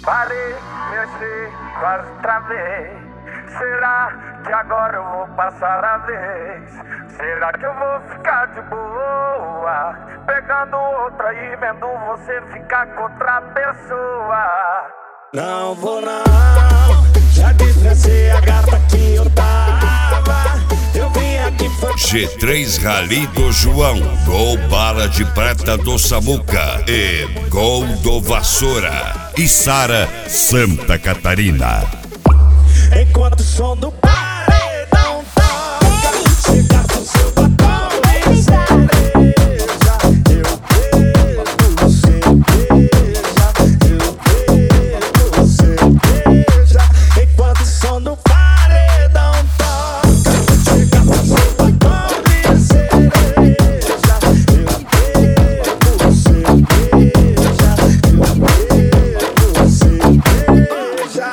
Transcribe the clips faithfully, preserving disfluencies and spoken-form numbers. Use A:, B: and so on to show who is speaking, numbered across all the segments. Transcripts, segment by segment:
A: parecer quase outra vez. Será que agora eu vou passar a vez? Será que eu vou ficar de boa, pegando outra e vendo você ficar com outra pessoa?
B: Não vou não, já dispensei a gata que eu tava. Eu vim aqui foi
C: G três Rally do João, Gol Bala de Prata do Samuca e Gol do Vassoura e Sara Santa Catarina.
B: enquanto o som do paredão toca, chega com seu batom e cereja. Eu bebo cerveja, eu bebo cerveja. Enquanto o som do paredão toca, chega com seu batom e cereja. Eu bebo cerveja, eu bebo cerveja.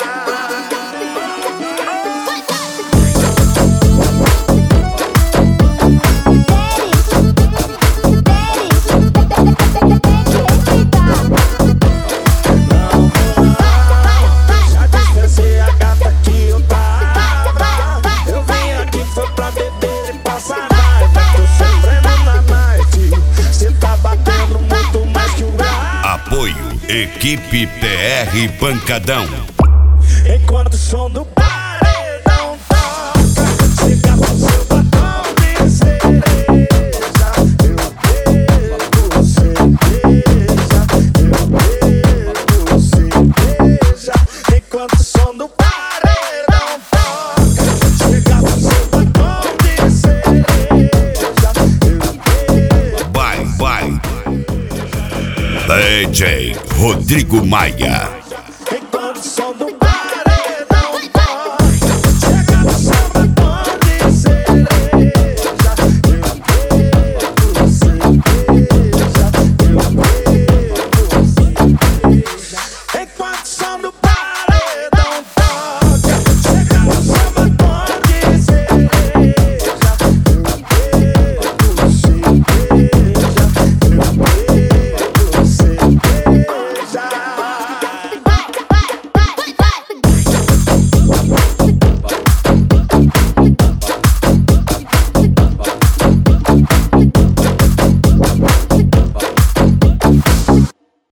C: Equipe P R Pancadão.
B: Enquanto o som do paredão toca, chega com seu batom de cereja. Eu bebo cerveja, eu bebo cerveja. Enquanto o som do paredão toca, chega com seu batom de cereja. Eu bebo.
C: Vai, vai. D J Rodrigo Maia.